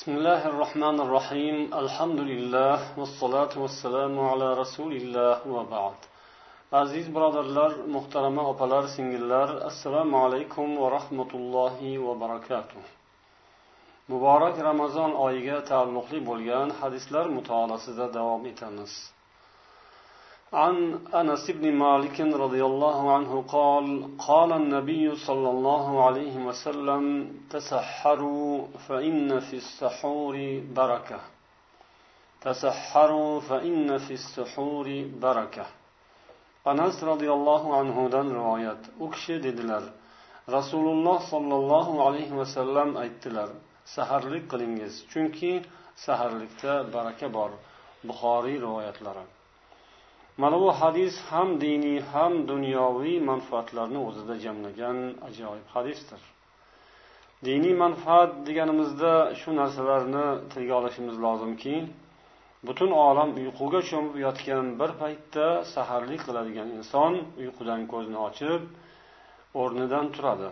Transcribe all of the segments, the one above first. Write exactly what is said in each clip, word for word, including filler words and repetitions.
بسم الله الرحمن الرحيم الحمد لله والصلاة والسلام على رسول الله وبعد. Aziz birodarlar, muhtarama opalar, singillar, assalomu alaykum va rahmatullohi va barakatuh. Muborak Ramazon oyiga taalluqli bo'lgan hadislar mutolaasida davom etamiz. عن أنس بن مالك رضي الله عنه قال قال النبي صلى الله عليه وسلم تسحروا فإن في السحور بركة تسحروا فإن في السحور بركة. Anas radhiyallohu anhudan rivoyat. U kishi dedilar, Rasululloh sallallohu alayhi vasallam aytdilar, saharlik qilingiz, chunki saharlikda baraka bor. Buxoriy rivoyatlari. Mana bu hadis ham diniy ham dunyoviy manfaatlarni o'zida jamlagan ajoyib hadisdir. Diniy manfaat deganimizda shu narsalarni tilga olishimiz lozimki, butun olam uyquga cho'mib yotgan bir paytda saharlik qiladigan inson uyqudan ko'zini ochib, o'rnidan turadi.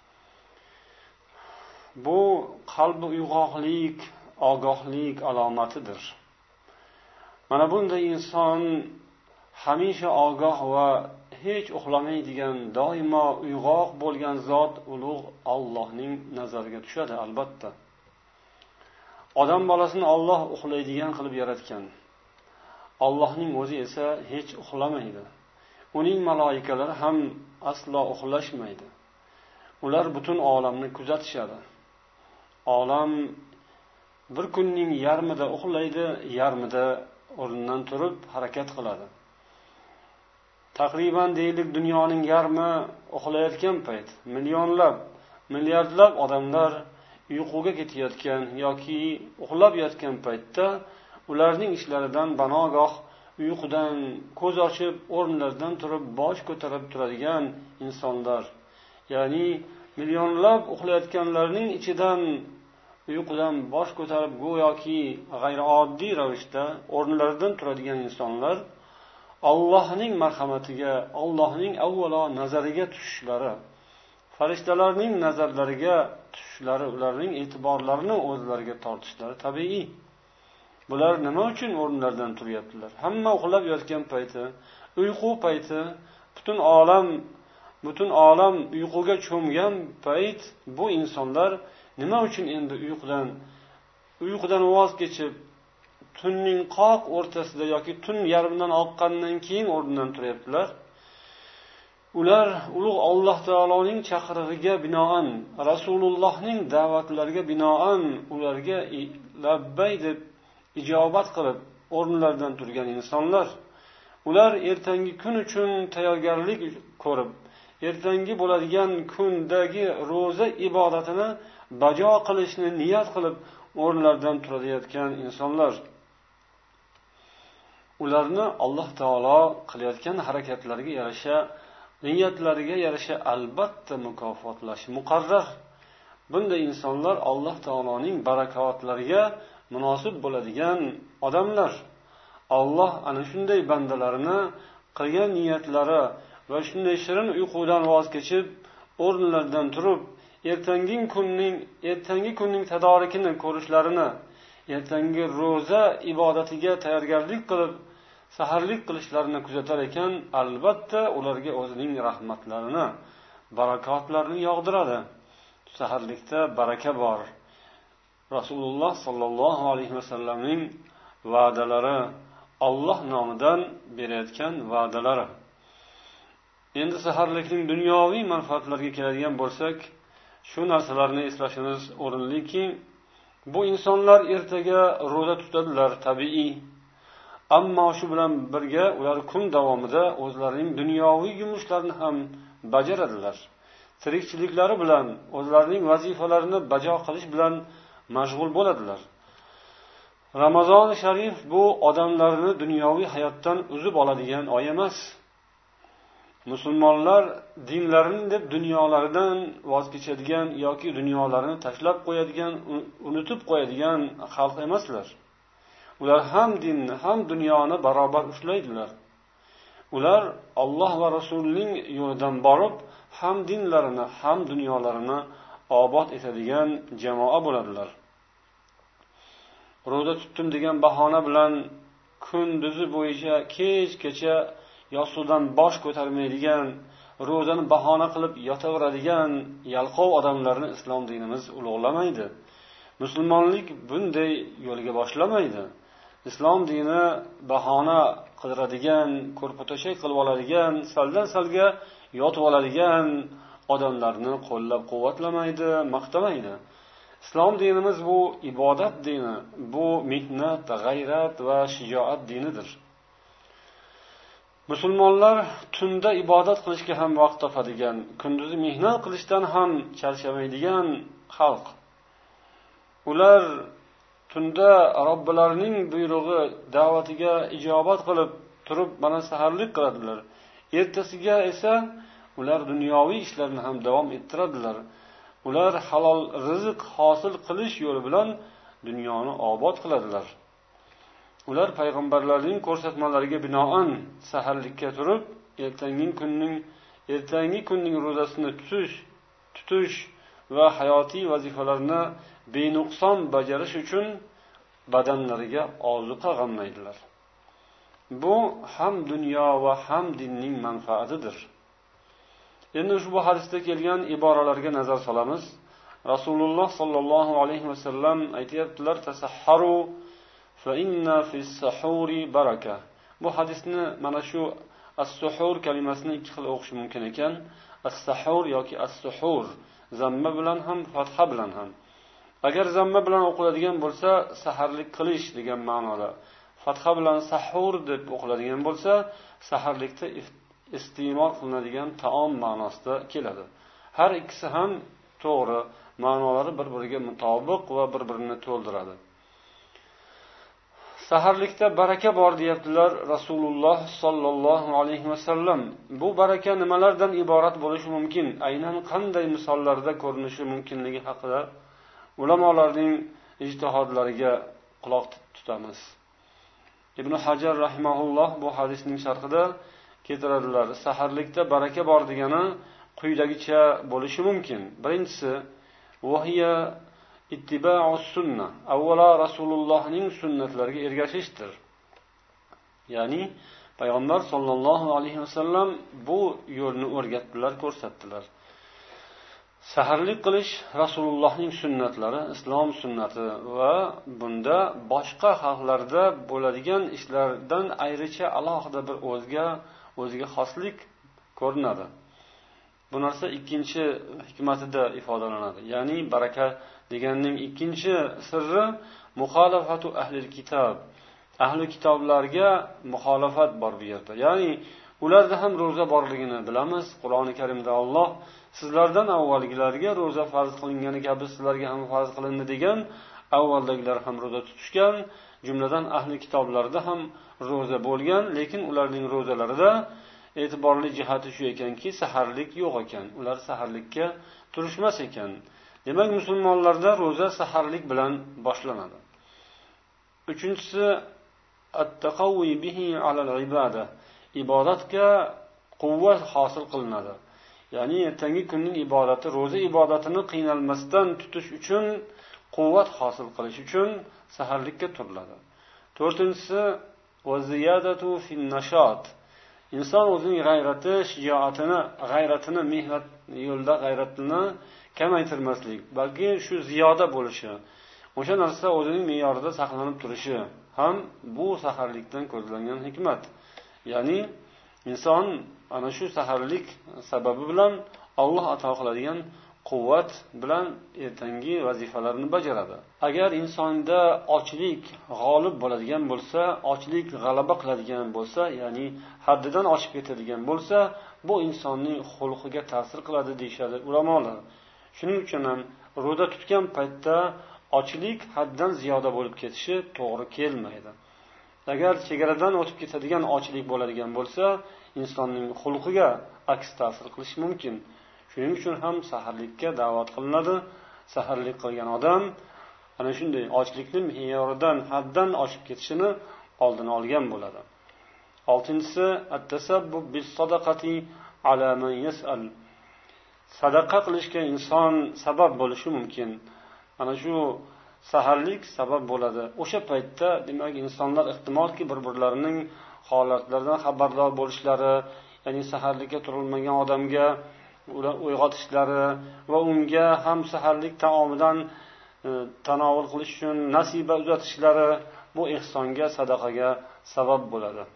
Bu qalbi uyg'oqlik, ogohlik alomatidir. Mana bunday inson hamisha ogoh va hech uxlamaydigan, doimo uyg'oq bo'lgan zot ulug' Allohning nazariga tushadi albatta. Odam bolasini Alloh uxlaydigan qilib yaratgan. Allohning o'zi esa hech uxlamaydi. Uning maloikalari ham aslo uxlashmaydi. Ular butun olamni kuzatishadi. Olam bir kunning yarmida uxlaydi, yarmida o'rnidan turib harakat qiladi. Taqriban deylik dunyoning yarmi uxlayotgan payt millionlab, milliardlab odamlar uyquga ketayotgan yoki uxlab yotgan paytda ularning ishlaridan banogoh uyqudan ko'z ochib o'rnlaridan turib bosh ko'tarib turadigan insonlar, ya'ni millionlab uxlayotganlarning ichidan uyqudan bosh ko'tarib go'yoki g'ayrioddiy ravishda o'rnlaridan turadigan insonlar Allohning marhamatiga, Allohning avvalo nazariga tushishlari, farishtalarning nazarlariga tushishlari, ularning e'tiborlarini o'zlariga tortishlari tabiiy. Bular nima uchun o'rnlaridan turyaptilar? Hamma uxlab yotgan payti, uyqu payti, butun olam, butun olam uyquga cho'mgan payt bu insonlar nima uchun endi uyqudan uyqudan voz kechib tunning qoq o'rtasida yoki tun yarmidan oqqandan keyin o'rnidan turyaptilar? Ular ulug' Alloh taoloning chaqirig'iga binoan, Rasulullohning da'vatlariga binoan ularga labbay deb ijobat qilib o'rnlaridan turgan insonlar. Ular ertangi kun uchun tayyorgarlik ko'rib, ertangi bo'ladigan kundagi ro'za ibodatini bajo qilishni niyat qilib o'rnlaridan turayotgan insonlar. Ularni Alloh taolo qilayotgan harakatlariga yarasha, niyatlariga yarasha albatta mukofotlash muqarrar. Bunday insonlar Alloh taoloning barakotlariga munosib bo'ladigan odamlar. Alloh ana shunday bandalarini qilgan niyatlari va shunday shirin uyqudan voz kechib, o'rnlaridan turib, ertangi kunning ertangi kunning tadorikini ko'rishlarini, ertangi ro'za ibodatiga tayyorgarlik qilib, saharlik qilishlarini kuzatar ekan, albatta ularga o'zining rahmatlarini, barakotlarini yog'diradi. Saharlikda baraka bor. Rasululloh sallallohu alayhi vasallamning va'dalari, Alloh nomidan berayotgan va'dalari. Endi saharlikning dunyoviy manfaatlariga keladigan bo'lsak, shu narsalarni eslashimiz o'rinliki, bu insonlar ertaga ro'za tutadilar, tabiiy. Ammo shu bilan birga ular kun davomida o'zlarining dunyoviy yumushlarini ham bajaradilar. Tirikchiliklari bilan o'zlarining vazifalarini bajo qilish bilan mashg'ul bo'ladilar. Ramazon sharif bu odamlarni dunyoviy hayotdan uzib oladigan oy emas. Musulmonlar dinlarini deb dunyolaridan voz kechadigan yoki dunyolarini tashlab qo'yadigan, unutib qo'yadigan xalq emaslar. Ular ham dinni, ham dunyoni barobar ushlaydilar. Ular Alloh va Rasulining yo'lidan borib, ham dinlarini, ham dunyolarini obod etadigan jamoa bo'ladilar. ro'za tutdim degan bahona bilan kunduzi bo'yicha kechgacha yostiqdan bosh ko'tarmaydigan, ro'zani bahona qilib yotaveradigan yalqov odamlarni islom dinimiz ulug'lamaydi. Musulmonlik bunday yo'lga boshlamaydi. Islom dini bahona qidiradigan, ko'rpatoshak qilib oladigan, saldan salga yotib oladigan odamlarni qo'llab-quvvatlamaydi, maqtamaydi. Islom dinimiz bu ibodat dini, bu mehnat, g'ayrat va shijoat dinidir. Musulmonlar tunda ibodat qilishga ham vaqt topadigan, kunduzi mehnat qilishdan ham charchamaydigan xalq. Ular tunda Robbilarining buyrug'i, da'vatiga ijobat qilib turib, mana saharlik qiladilar. Ertasiga esa ular dunyoviy ishlarni ham davom ettiradilar. Ular halol rizq hosil qilish yo'li bilan dunyoni obod qiladilar. Ular payg'ambarlarning ko'rsatmalariga binoan saharlikka turib, ertangi kunning ertangi kunning ro'zasini tutish, tutish va hayotiy vazifalarni benuqson bajarish uchun badanlariga ozuqa g'amlaydilar. Bu ham dunyo va ham dinning manfaatidir. Endi ushbu hadisda kelgan iboralarga nazar solamiz. Rasululloh sollallohu alayhi vasallam aytayaptilar: "Tasahharu fa inna fis sahuri baraka." Bu hadisni mana shu as-suhur kalimasini ikki xil o'qish mumkin ekan. As-sahur yoki as-suhur, zamma bilan ham, fatha bilan ham. Agar zamma bilan o'qiladigan bo'lsa, saharlik qilish degan ma'noda. Fatha bilan sahur deb o'qiladigan bo'lsa, saharlikda iste'mol qilinadigan taom ma'nosida keladi. Har ikkisi ham to'g'ri, ma'nolari bir-biriga mutobiq va bir-birini to'ldiradi. Saharlikda baraka bor deyaptilar Rasululloh sollallohu alayhi vasallam. Bu baraka nimalardan iborat bo'lishi mumkin? Aynan qanday misollarda ko'rinishi mumkinligi haqida ulamolarning ijtihodlariga quloq tutamiz. Ibn Hajar rahimahulloh bu hadisning sharhida keltiradilar. Saharlikda baraka bor degani quyidagicha bo'lishi mumkin. Birinchisi, vahiya ittiba'us sunnah. Avvalo Rasulullohning sunnatlariga ergashishdir. Ya'ni payg'ambar sollallohu alayhi vasallam bu yo'lni o'rgatdilar, ko'rsatdilar. Saharlik qilish Rasulullohning sunnatlari, islom sunnati va bunda boshqa xalqlarda bo'ladigan ishlardan ayricha alohida bir o'zga o'ziga xoslik ko'rinadi. Bu narsa ikkinchi hikmatida ifodalanadi. Ya'ni baraka deganning ikkinchi sirri muxolafatu ahlil kitob. Ahli kitoblarga muxolafat bor bu yerda. Ya'ni ularda ham ro'za borligini bilamiz. Qur'oni Karimda Alloh sizlardan avvalgilarga ro'za farz qilingani kabi sizlarga ham farz qilindi degan, avvaldagilar ham ro'za tutishgan, jumladan ahli kitoblarda ham ro'za bo'lgan, lekin ularning ro'zalarida e'tiborli jihati shu ekanki, saharlik yo'q ekan. Ular saharlikka turishmas ekan. Demak, musulmonlarda ro'za saharlik bilan boshlanadi. Uchinchisi, at-taqawwi bihi ala al-ibada. Ibodatga quvvat hosil qilinadi. Ya'ni ertangi kunning ibodati, ro'za ibodatini qiynalmasdan tutish uchun, quvvat hosil qilish uchun saharlikka turiladi. To'rtinchisi, va ziyadatu fin nashat. Inson o'zining g'ayrati, shijoatini, g'ayratini, mehnat yo'lda g'ayratini kamaytirmaslik, balki shu ziyoda bo'lishi, o'sha narsa o'zining me'yorida saqlanib turishi ham bu saharlikdan ko'zlangan hikmat. Ya'ni inson ana shu saharlik sababi bilan Alloh ato qiladigan quvvat bilan ertangi vazifalarni bajaradi. Agar insonda ochlik g'olib bo'ladigan bo'lsa, ochlik g'alaba qiladigan bo'lsa, ya'ni haddidan oshib ketadigan bo'lsa, bu insonning xulqiga ta'sir qiladi deyshadi ulamolar. Shuning uchun ham ro'za tutgan paytda ochlik haddan ziyoda bo'lib ketishi to'g'ri kelmaydi. Agar chegaradan o'tib ketadigan ochlik bo'ladigan bo'lsa, insonning xulqiga aks ta'sir qilishi mumkin. Shuning uchun ham saharlikka da'vat qilinadi. Saharlik qilgan odam ana shunday ochlikning me'yoridan, haddan oshib ketishini oldini olgan bo'ladi. Oltinchisi, at-tasabbub bis-sadaqati ala man yas'al. Sadaqa qilishga inson sabab bo'lishi mumkin. Ana shu saharlik sabab bo'ladi. O'sha paytda demak insonlar ehtimolki bir-birlarining holatlaridan xabardor bo'lishlari, ya'ni saharlikka turilmagan odamga ular uyg'otishlari va unga ham saharlik taomidan e, tanovul qilish uchun nasiba uzatishlari bu ihsonga, sadaqaga sabab bo'ladi.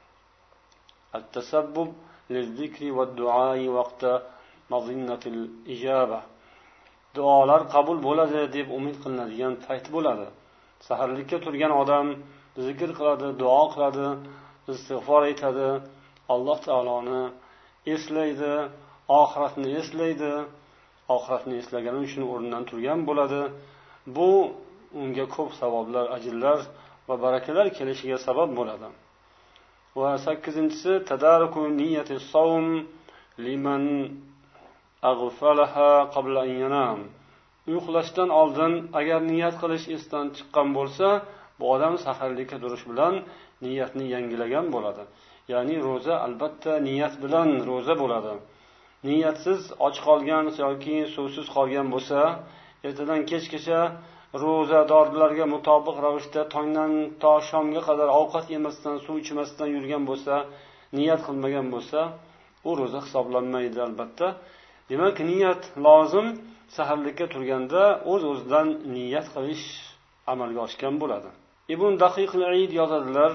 At-tasabbub lil-zikri va-du'ai vaqta mazinnatil ijaba. Duolar qabul bo'ladi deb umid qilinadigan payt bo'ladi. Saharlikka turgan odam zikr qiladi, duo qiladi, istig'for aytadi, Alloh taoloni eslaydi, oxiratni eslaydi, oxiratni eslagani uchun o'rnidan turgan bo'ladi. Bu unga ko'p savoblar, ajrlar va barakalar kelishiga sabab bo'ladi. Va sakkizinchisi tadaruku niyyati sawm liman aghfalaha qabla an yanam. Uxlashdan oldin agar niyat qilish esdan chiqqan bo'lsa, bu odam saharlikka turish bilan niyatni yangilagan bo'ladi. Ya'ni roza albatta niyat bilan roza bo'ladi. Niyatsiz och qolgan yoki suvsiz qolgan bo'lsa, ertadan kechgacha ro'zadorlarga mutobiq ravishda tongdan to shomga qadar ovqat yemasdan, suv ichmasdan yurgan bo'lsa, niyat qilmagan bo'lsa, u roza hisoblanmaydi albatta. Demak, niyat lozim. Saharlikka turganda o'z-o'zidan niyat qilish amalga oshgan bo'ladi. Ibn Daqiq al-Eid yozadilar: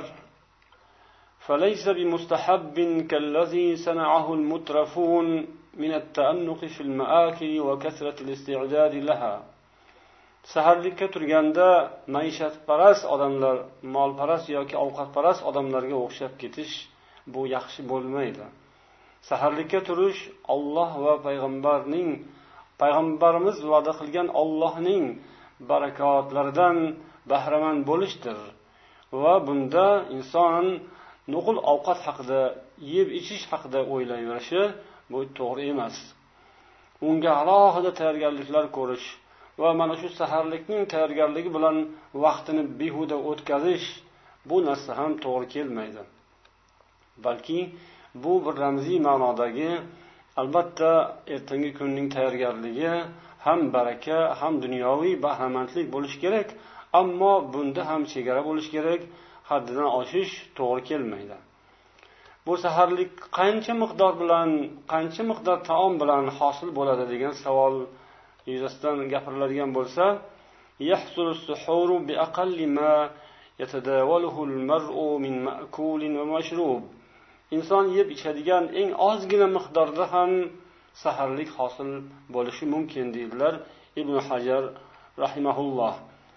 فليس بمستحب كالذي صنعه المترفون من التأنق في المآكل وكثرة الاستعداد لها. Saharlikka turganda maishatparast odamlar, molparast yoki ovqatparast odamlarga o'xshab ketish bu yaxshi bo'lmaydi. Saharlikka turish Alloh va payg'ambarning payg'ambarimiz va'da qilgan Allohning barakotlaridan bahramand bo'lishdir. Va bunda inson nuqul ovqat haqida, yeb ichish haqida o'ylayverishi bu to'g'ri emas. Unga alohida tayyorgarliklar ko'rish va mana shu saharlikning tayyorgarligi bilan vaqtini behuda o'tkazish bu narsa ham to'g'ri kelmaydi. Balki bu bir ramziy ma'nodagi albatta ertangi kunning tayyorgarligi ham baraka, ham dunyoviy bahramandlik bo'lishi kerak, ammo bunda ham chegara bo'lishi kerak. Haddidan oshish to'g'ri kelmaydi. Bu saharlik qancha miqdor bilan, qancha miqdor taom bilan hosil bo'ladi degan savol yuzasidan gapiriladigan bo'lsa, yahsulu as-suhuru bi aqalli ma yatadawaluhu al-mar'u min ma'kulin va mashrub. Inson yeb ichadigan eng ozgina miqdorda ham saharlik hosil bo'lishi mumkin deydilar Ibn Hajar rahimahulloh.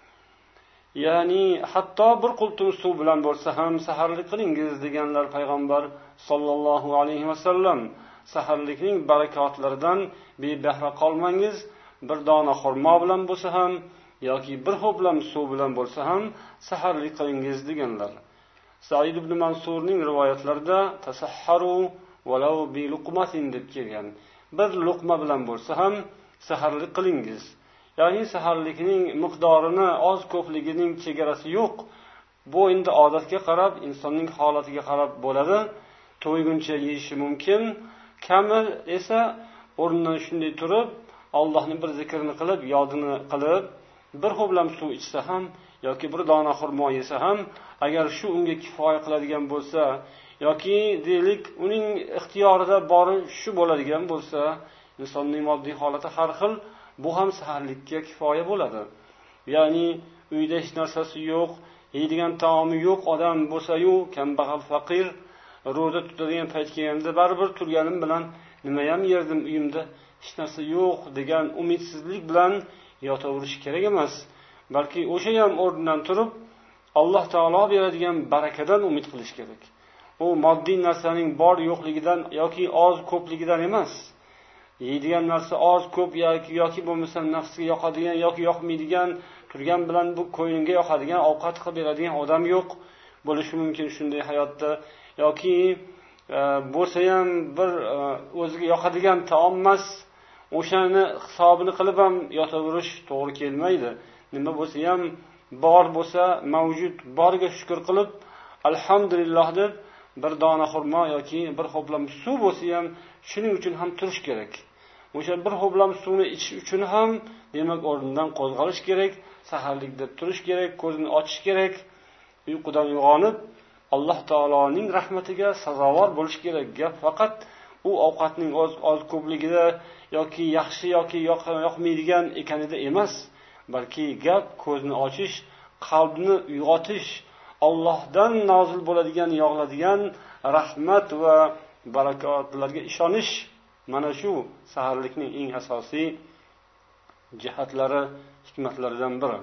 Ya'ni hatto bir qultum suv bilan bo'lsa ham saharlik qilingiz deganlar payg'ambar sollallohu alayhi vasallam. Saharlikning barakotlaridan bebahra qolmangiz. Bir dona xurmo bilan bo'lsa ham yoki bir ho'plam suv bilan bo'lsa ham saharlik qilingiz deganlar. Said ibn Mansurning rivoyatlarida tasahharu walau bi luqmatin deb kelgan. Bir luqma bilan bo'lsa ham saharlik qilingiz. Ya'ni saharlikning miqdorini, oz ko'pligining chegarasi yo'q. Bu endi odatga qarab, insonning holatiga qarab bo'ladi. To'yguncha yeyishi mumkin. Kami esa o'rnidan shunday turib, Allohning bir zikrini qilib, yodini qilib, bir ho'plam suv ichsa ham yoki bir dona xurmo yesa ham, agar shu unga kifoya qiladigan bo'lsa, yoki deylik uning ixtiyorida bori shu bo'ladigan bo'lsa, insonning moddiy holati har xil, bu ham saharlikka kifoya bo'ladi. Ya'ni uyda hech narsasi yo'q, yeydigan taomi yo'q odam bo'lsa-yu, kambag'al, faqir, ro'za tutadigan payt kelganda baribir turganim bilan nima ham yerdim uyimda, hech narsa yo'q degan umidsizlik bilan yotaverish kerak emas. Balki o'sha ham o'rnidan turib, Alloh taolo beradigan barakadan umid qilish kerak. U moddiy narsaning bor yo'qligidan yoki oz ko'pligidan emas. Yeydigan narsa oz ko'p yoki yoki bo'lmasa nafsga yoqadigan yoki yoqmaydigan, turgan bilan bu ko'ngilga yoqadigan ovqat qilib beradigan odam yo'q bo'lishi mumkin shunday hayotda, yoki e, bo'lsa ham bir e, o'ziga yoqadigan taom emas, o'shani hisobini qilib ham yotaverish to'g'ri kelmaydi. Nima bo'lsa ham bor bo'lsa, mavjud borga shukr qilib, alhamdulillah deb bir dona xurmo yoki bir ho'plam suv bo'lsa ham shuning uchun ham turish kerak. o'sha bir ho'plam suvni ichish uchun ham demak o'rnidan qo'zg'alish kerak, saharlikda turish kerak, ko'zni ochish kerak, uyqudan uyg'onib Alloh taoloning rahmatiga sazovor bo'lish kerak. Gap faqat u ovqatning oz oz ko'pligida yoki yaxshi yoki yoqmaydigan ekanida emas, balki gap ko'zni ochish, qalbni uyg'otish, Allohdan nozil bo'ladigan, yog'iladigan rahmat va barakotlarga ishonish. Mana shu saharlikning eng asosiy jihatlari, hikmatlaridan biri.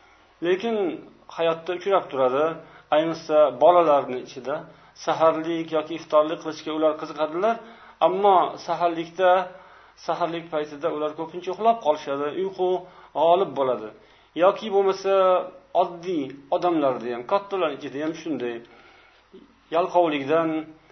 Lekin hayotda uchrab turadi, ayniqsa bolalarning ichida saharlik yoki iftorlik qilishga ular qiziqadilar, ammo saharlikda saharlik paytida ular ko'pincha uxlab qolishadi, uyqu g'olib bo'ladi. Yoki bo'lmasa oddiy odamlarda ham, kattalar ichida ham shunday yalqovlikdan,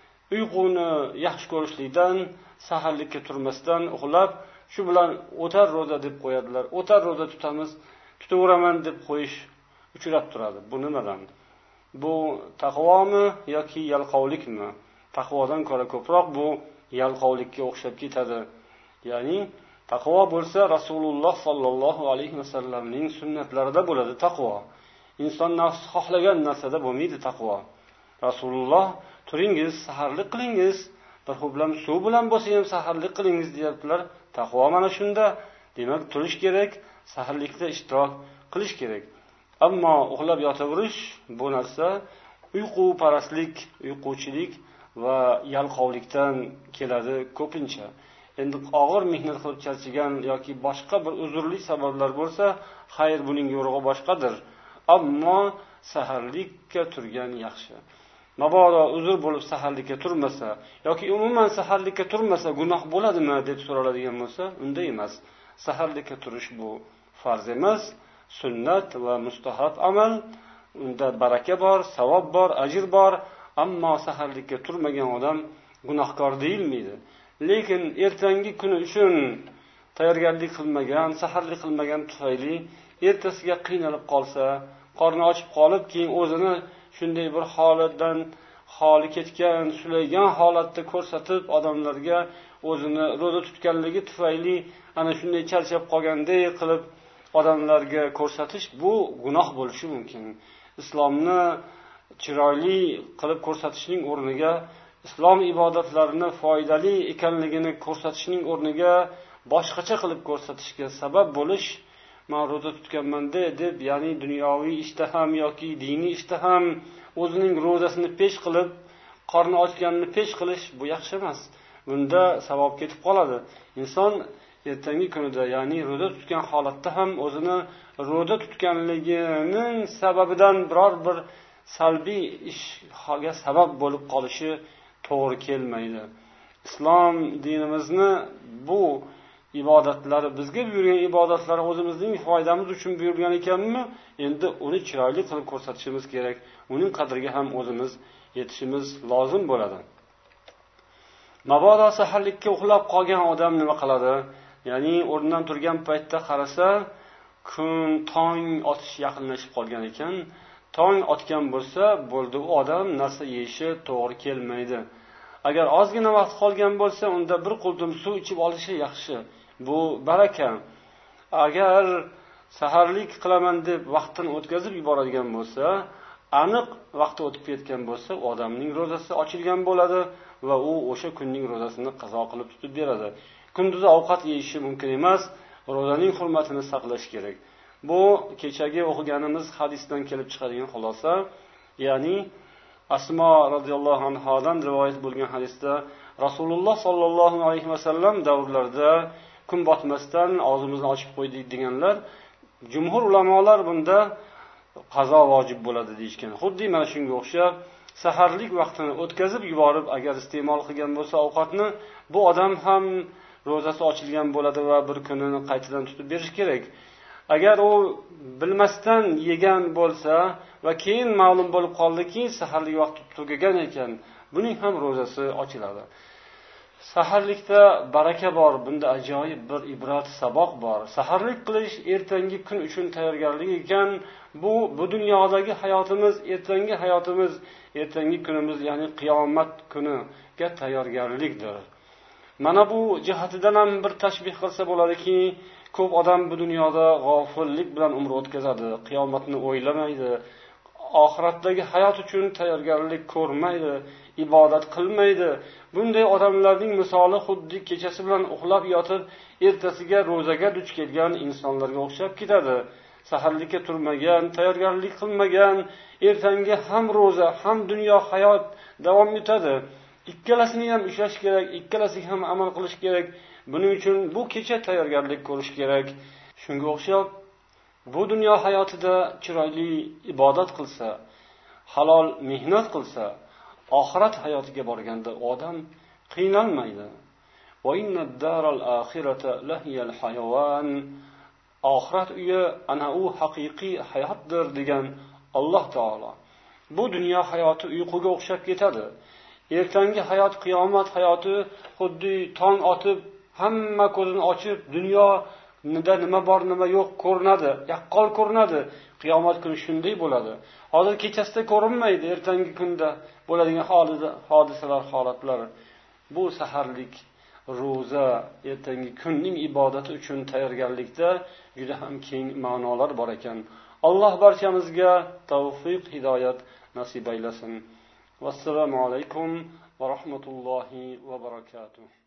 uyquni yaxshi ko'rishlikdan, saharlikka turmasdan uxlab, shu bilan o'tar ro'za deb qo'yadilar. O'tar ro'za tutamiz, tutaveraman deb qo'yish uchrab turadi. Bu nimadan? Bu taqvomi yoki yalqovlikmi? Taqvodan ko'ra ko'proq bu yalqovlikka o'xshab ketadi. Ya'ni taqvo bo'lsa Rasululloh sollallohu alayhi vasallamning sunnatlarida bo'ladi taqvo. Inson nafsi xohlagan narsada bo'lmaydi taqvo. Rasululloh turingiz, saharlik qilingiz, bir ho'plam suv bilan bo'lsa ham saharlik qilingiz deyaptilar. Taqvo mana shunda. Demak, turish kerak, saharlikda ishtirok qilish kerak. Ammo uxlab yotaverish bu narsa uyqu parastlik, uyquchilik va yalqovlikdan keladi ko'pincha. Endi og'ir mehnat qilib charchagan yoki boshqa bir uzrli sabablar bo'lsa, xayr, buning yo'rig'i boshqadir. Ammo saharlikka turgan yaxshi. Mabodo uzr bo'lib saharlikka turmasa yoki umuman saharlikka turmasa gunoh bo'ladimi deb so'raladigan bo'lsa, unday emas. Saharlikka turish bu farz emas, sunnat va mustahab amal. Unda baraka bor, savob bor, ajr bor, ammo saharlikka turmagan odam gunohkor deyilmaydi. Lekin ertangi kuni uchun tayyorgarlik qilmagan, saharlik qilmagan tufayli ertasiga qiynalib qolsa, qorni ochib qolib, keyin o'zini shunday bir holatdan xoli ketgan, sulaygan holatda ko'rsatib, odamlarga o'zini ro'za tutganligi tufayli ana shunday charchab qolganday qilib odamlarga ko'rsatish, bu gunoh bo'lishi mumkin. Islomni chiroyli qilib ko'rsatishning o'rniga, islom ibodatlarini foydali ekanligini ko'rsatishning o'rniga boshqacha qilib ko'rsatishga sabab bo'lish, men ro'za tutganman deb, ya'ni dunyoviy ishda ham yoki diniy ishda ham o'zining ro'zasini pesh qilib, qorni ochganini pesh qilish bu yaxshi emas. Bunda savob ketib qoladi. Inson ertangi kunida, ya'ni ro'za tutgan holatda ham o'zini ro'za tutganligining sababidan biror bir salbiy ishga sabab bo'lib qolishi to'g'ri kelmaydi. Islom dinimizni bu ibodatlari, bizga buyurgan ibodatlar o'zimizning foydamiz uchun buyurgan ekanmi? Endi uni chiroyli qilib ko'rsatishimiz kerak. Uning qadriga ham o'zimiz yetishimiz lozim bo'ladi. Mabodo saharlikka uxlab qolgan odam nima qiladi? Ya'ni o'rnidan turgan paytda qarasa, kun tong otish yaqinlashib qolgan ekan. Tong otgan bo'lsa, bo'ldi, u odam narsa yeyishi to'g'ri kelmaydi. Agar ozgina vaqt qolgan bo'lsa, unda bir qultum suv ichib olishi yaxshi. Bu baraka. Agar saharlik qilaman deb vaqtini o'tkazib yuboradigan bo'lsa, aniq vaqti o'tib ketgan bo'lsa, u odamning ro'zasi ochilgan bo'ladi va u o'sha kunning ro'zasini qazo qilib tutib beradi. Kunduzi ovqat yeyishi mumkin emas, ro'zaning hurmatini saqlash kerak. Bu kechagi o'qiganimiz hadisdan kelib chiqadigan xulosa, ya'ni Asmo radhiyallohu anhodan rivoyat bo'lgan hadisda Rasululloh sollallohu alayhi vasallam davrlarida kun botmasdan og'zimizni ochib qo'ydik deganlar, jumhur ulamolar bunda qazo vojib bo'ladi deyishgan. Xuddi mana shunga o'xshab saharlik vaqtini o'tkazib yuborib, agar iste'mol qilgan bo'lsa ovqatni, bu odam ham ro'zasi ochilgan bo'ladi va bir kunini qaytadan tutib berish kerak. Agar u bilmasdan yegan bo'lsa va keyin ma'lum bo'lib qoldiki, saharlik vaqti tugagan ekan, buning ham ro'zasi ochiladi. Saharlikda baraka bor, bunda ajoyib bir ibrat, saboq bor. Saharlik qilish ertangi kun uchun tayyorgarlik ekan, bu bu dunyodagi hayotimiz, ertangi hayotimiz, ertangi kunimiz, ya'ni qiyomat kuniga tayyorgarlikdir. Mana bu jihatidan ham bir tashbih qilsa bo'ladiki, ko'p odam bu dunyoda g'ofillik bilan umr o'tkazadi, qiyomatni o'ylamaydi, oxiratdagi hayot uchun tayyorgarlik ko'rmaydi, ibodat qilmaydi. Bunday odamlarning misoli xuddi kechasi bilan uxlab yotib, ertasiga ro'zaga duch kelgan insonlarga o'xshab ketadi. Saharlikka turmagan, tayyorgarlik qilmagan, ertangi ham ro'za, ham dunyo hayot davom etadi. Ikkalasini ham ushlash kerak, ikkalasiga ham amal qilish kerak. Buning uchun bu kecha tayyorgarlik ko'rish kerak. Shunga o'xshab bu dunyo hayotida chiroyli ibodat qilsa, halol mehnat qilsa, oxirat hayotiga borganda odam qiynalmaydi. Va innad daral axirata lahiyal hayawan. Oxirat uyi ana u haqiqiy hayotdir degan Alloh taolo. Bu dunyo hayoti uyquga o'xshab ketadi. Ertangi hayot, qiyomat hayoti xuddi tong otib, hamma ko'zini ochib, dunyoda nima bor, nima yo'q ko'rinadi, yaqqol ko'rinadi. Qiyomat kuni shunday bo'ladi. Hozir kechasida ko'rinmaydi, ertangi kunda bo'ladigan hodisalar, holatlar. Bu saharlik, ro'za, ertangi kunning ibodati uchun tayyorgarlikda juda ham keng ma'nolar bor ekan. Alloh barchamizga tavfiq, hidoyat nasib aylasin. Vassalomu alaykum va rahmatullohi va barakatuh.